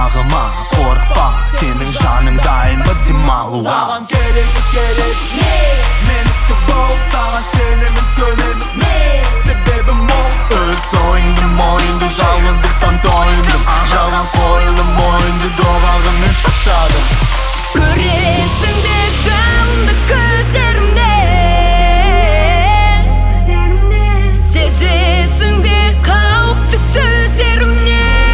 Ағыма қорықпа, сенің жаның дайын ба демалуға. Саған керек менікі бол, саған сенемін көнемін себебім мол. Өз ойыңды мойынды, жалғыздықтан тойындым. Жалған қойылым мойынды, доғағымен шаршадым. Көресің бе жалынды көздерімнен, сезесің бе қауіпті сөздерімнен.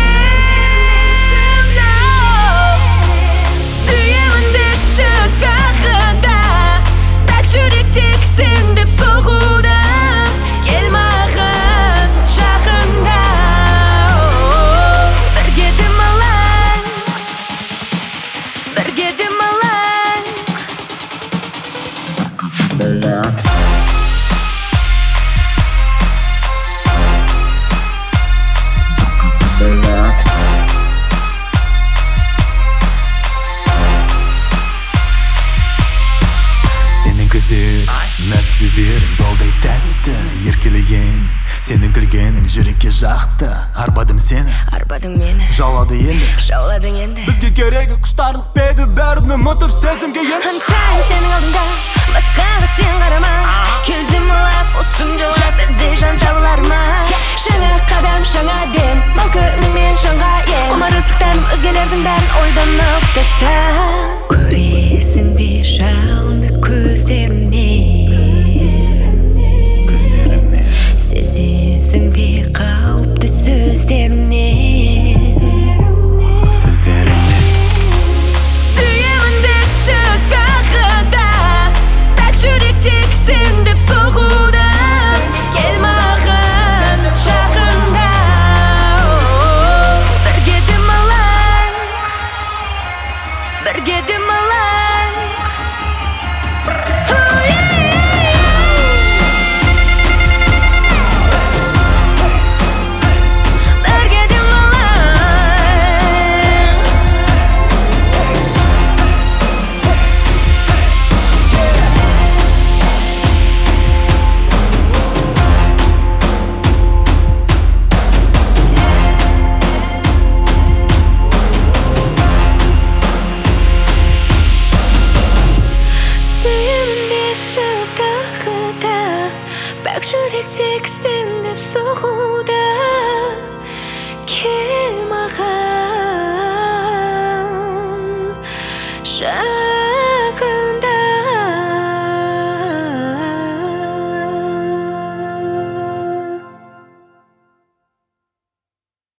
Сүйемін деші қағыда, так жүрек тек сен деп соғуда. Кел маған жақында, бірге демалайық, бірге демалайық. Сенің көздер, нәзік сөздерің долдай тәтті, еркелеген сенің күлгенің жүрекке жақты. Арбадым сені, Арбадың мені, жаулады енді. жауладың енді. Бізге керегі құштарлық беді, бәрін ұмытып сезімге енді. Ханшайым сенің алдыңда, басқаға сен қарама. Кел демалап, ұстын жылап, ізде жан табылар ма? Жаңа қадам, жаңа дем, мал көңілмен жанға ем. Құмар ыстықтан өзгелердің бәрін ойдан алып таста. Көресің бе жалынды көздерімнен, сезесің бе қауіпті сөздерімнен. Сүйемін деші қағыда, так жүрек тек сен деп соғуда. Кел маған жақында, бірге демалайық, бірге демалайық. Бірге демалайық. Сүйемін деші қағыда, бәк жүрек тек сен деп соғуда. Кел маған жақында.